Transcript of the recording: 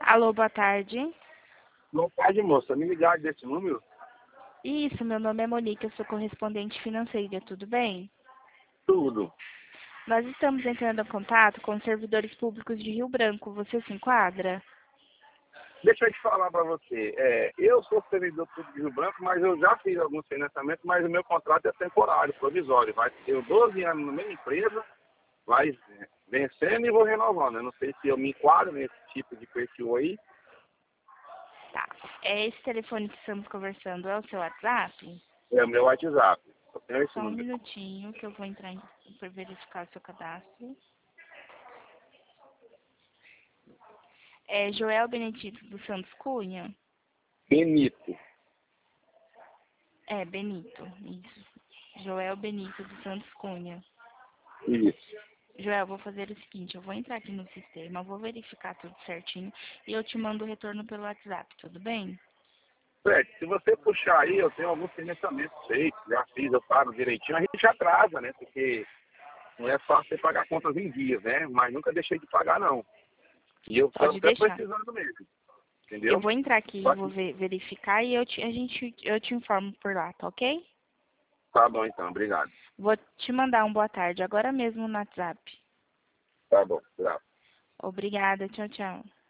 Alô, boa tarde. Boa tarde, moça. Me ligar desse número? Isso, meu nome é Monique, eu sou correspondente financeira, tudo bem? Tudo. Nós estamos entrando em contato com os servidores públicos de Rio Branco. Você se enquadra? Deixa eu te falar para você. Eu sou servidor público de Rio Branco, mas eu já fiz alguns financiamentos, mas o meu contrato é temporário, provisório. Vai ter 12 anos na mesma empresa, vai vencendo e vou renovando. Eu não sei se eu me enquadro nesse tipo de perfil aí. Tá. É esse telefone que estamos conversando, é o seu WhatsApp? É o meu WhatsApp. Eu tenho esse Só um número. minutinho que eu vou entrar para verificar o seu cadastro. É Joel Benedito dos Santos Cunha? Benito. É, Benito, isso. Joel Benito dos Santos Cunha. Isso. Joel, vou fazer o seguinte, eu vou entrar aqui no sistema, vou verificar tudo certinho e eu te mando o retorno pelo WhatsApp, tudo bem? Fred, se você puxar aí, eu tenho alguns financiamentos feitos, já fiz, eu pago direitinho, a gente atrasa, né? Porque não é fácil você pagar contas em dias, né? Mas nunca deixei de pagar, não. E eu estou Pode até deixar. precisando mesmo, Eu entendeu? vou entrar aqui, Só vou que- verificar e eu te informo por lá, tá ok? Tá bom, então, obrigado. Vou te mandar um boa tarde agora mesmo no WhatsApp. Tá bom, obrigado. Obrigada, tchau, tchau.